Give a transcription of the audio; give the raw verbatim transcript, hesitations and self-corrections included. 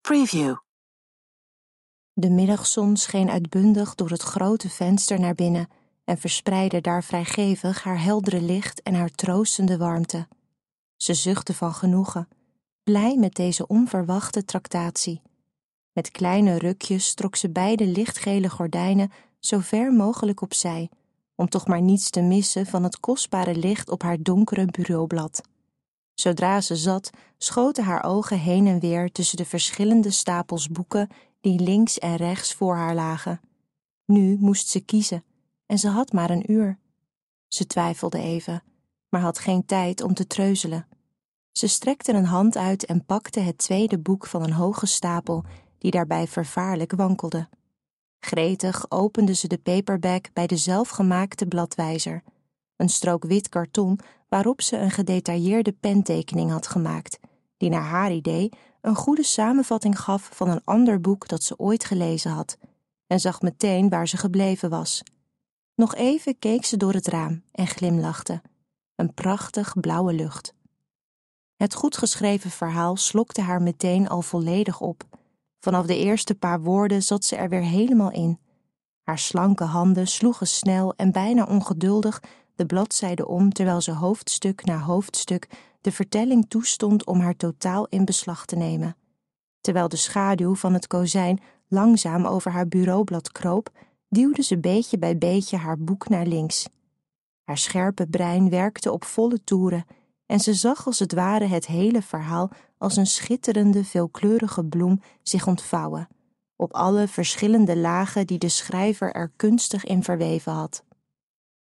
Preview. De middagzon scheen uitbundig door het grote venster naar binnen en verspreidde daar vrijgevig haar heldere licht en haar troostende warmte. Ze zuchtte van genoegen, blij met deze onverwachte tractatie. Met kleine rukjes trok ze beide lichtgele gordijnen zo ver mogelijk opzij, om toch maar niets te missen van het kostbare licht op haar donkere bureaublad. Zodra ze zat, schoten haar ogen heen en weer tussen de verschillende stapels boeken die links en rechts voor haar lagen. Nu moest ze kiezen, en ze had maar een uur. Ze twijfelde even, maar had geen tijd om te treuzelen. Ze strekte een hand uit en pakte het tweede boek van een hoge stapel, die daarbij vervaarlijk wankelde. Gretig opende ze de paperback bij de zelfgemaakte bladwijzer, een strook wit karton waarop ze een gedetailleerde pentekening had gemaakt, die naar haar idee een goede samenvatting gaf van een ander boek dat ze ooit gelezen had, en zag meteen waar ze gebleven was. Nog even keek ze door het raam en glimlachte. Een prachtig blauwe lucht. Het goed geschreven verhaal slokte haar meteen al volledig op. Vanaf de eerste paar woorden zat ze er weer helemaal in. Haar slanke handen sloegen snel en bijna ongeduldig de bladzijde om, terwijl ze hoofdstuk na hoofdstuk de vertelling toestond om haar totaal in beslag te nemen. Terwijl de schaduw van het kozijn langzaam over haar bureaublad kroop, duwde ze beetje bij beetje haar boek naar links. Haar scherpe brein werkte op volle toeren en ze zag als het ware het hele verhaal als een schitterende, veelkleurige bloem zich ontvouwen, op alle verschillende lagen die de schrijver er kunstig in verweven had.